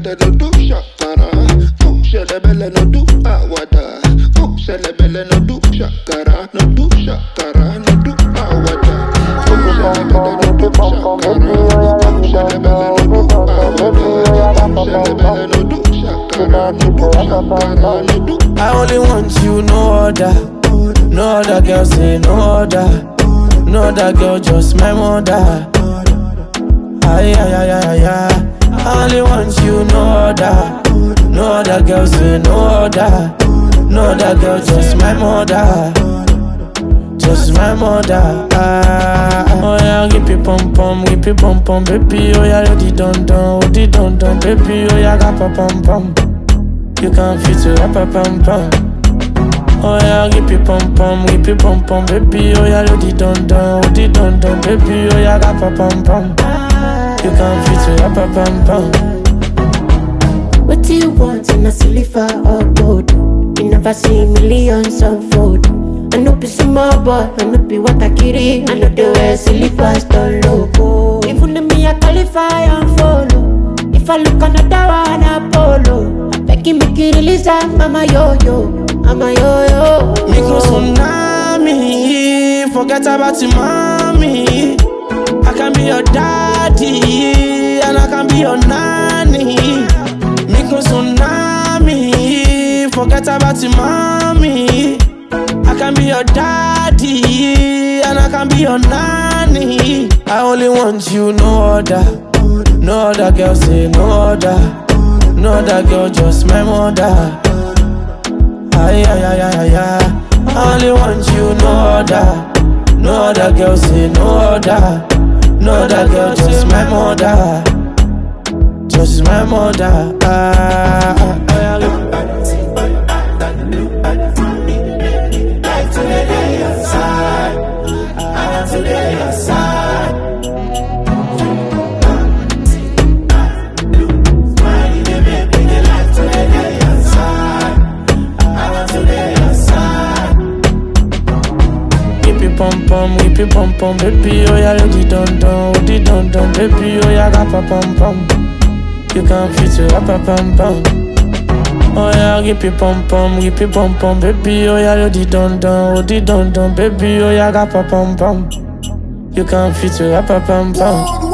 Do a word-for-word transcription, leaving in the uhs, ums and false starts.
belle no do shakara. Ooh, shele belle no do awada. Ooh, shele belle no do shakara. No do shakara, no do awada. Ooh, shele belle no do shakara. Ooh, shele belle no do awada. Ooh, shele belle no do shakara. No do shakara, no do. I only want you, no other. No other girl say no other. No other girl, just my mother. Ay, ay, ay, ay, ay. I only want you, no other. No other girl say no other. No other girl, just my mother. Just my mother. Ah, oh yeah, give me pom pom, give me pom pom, baby. Oh yeah, you di don don, oh di don don, baby. Oh yeah, ga pa pom pom. You can't fit it up, pom pom. Oh yeah, give me pom pom, give me pom pom, baby. Oh yeah, you di don don, oh di don don, baby. Oh yeah, ga pa pom pom. You can't fit it up, pom pom. What do you want in a silver or gold? You never see millions unfold. I know be small boy, I know be what I carry. I know the way silly pastor logo. Even if me I qualify and follow. If I look another one, Apollo. I beg you make you release that, mama yo yo, mama yo yo. Micro tsunami, forget about your mommy. I can be your daddy, and I can be your nanny. Micro tsunami, forget about your mommy. I can be your daddy, and I can be your nanny. I only want you, no other. No other girl say no other. No other girl, just my mother. Ay, ay, ay, ay, ay, ay. I only want you, no other. No other girl say no other. No other girl, just my mother. Just my mother. Ah, ah, ah, ah. Like to lay your side. I want to lay your side. Smiley, baby, bring it like to lay your side. I want to lay your side. Give me pom pom, give me pom pom, baby. Oh yeah, you di don don, oh di don don, baby. Oh yeah, ga pa pom pom. You can't fit it up, pom pom. Oh yeah, give me pom pom, give me pom pom, baby. Oh yeah, you di don don, oh di don don, baby. Oh yeah, ga pa pom pom. You can't fit it up, pom pom.